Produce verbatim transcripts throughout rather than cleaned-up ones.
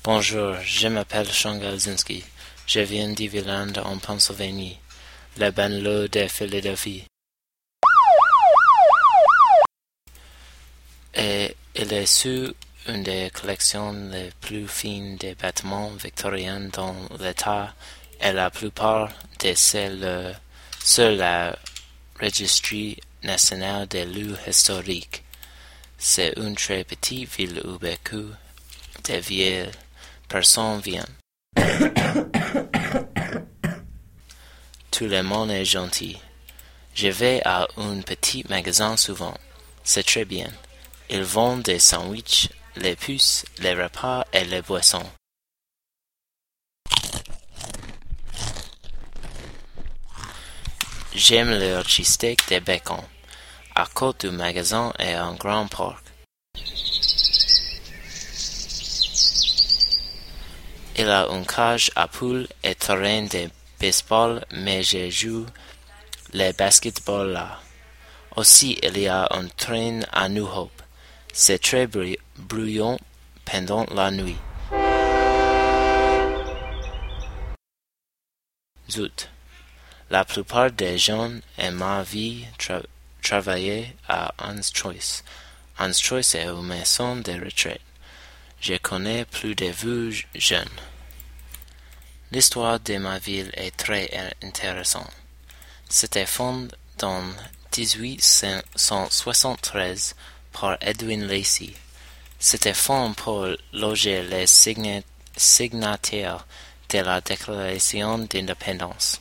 Bonjour, je m'appelle Sean Galzinski. Je viens d'Iveland en Pennsylvanie, la banlieue de Philadelphie. Et il est sur une des collections les plus fines des bâtiments victoriens dans l'État et la plupart de celles sur la Registry nationale des lieux historiques. C'est une très petite ville où beaucoup de vieilles personnes viennent. Tout le monde est gentil. Je vais à un petit magasin souvent. C'est très bien. Ils vendent des sandwichs, les puces, les repas et les boissons. J'aime leur cheesesteak de bacon. À côté du magasin est un grand parc. Il a une cage à poules et terrain de baseball, mais je joue le basketball là. Aussi, il y a un train à New Hope. C'est très bruyant pendant la nuit. Zut. La plupart des gens en ma vie tra travaillaient à Hans Choice. Hans Choice est une maison de retraite. Je connais plus de vous jeunes. L'histoire de ma ville est très intéressante. C'était fondé en dix-huit cent soixante-treize par Edwin Lacey. C'était fondé pour loger les signataires de la Déclaration d'indépendance.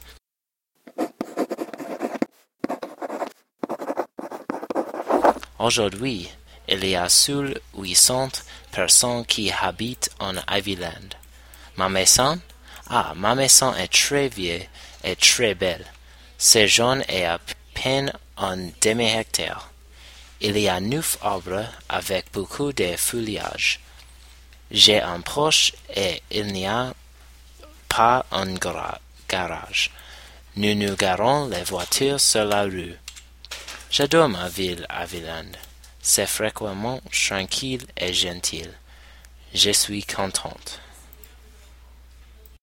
Aujourd'hui, il y a seuls huit cents personnes qui habitent en Ivyland. Ma maison? Ah, ma maison est très vieille et très belle. C'est jaune et à peine un demi-hectare. Il y a neuf arbres avec beaucoup de feuillage. J'ai un proche et il n'y a pas un garage. Nous nous garons les voitures sur la rue. J'adore ma ville, Ivyland. C'est fréquemment tranquille et gentil. Je suis contente.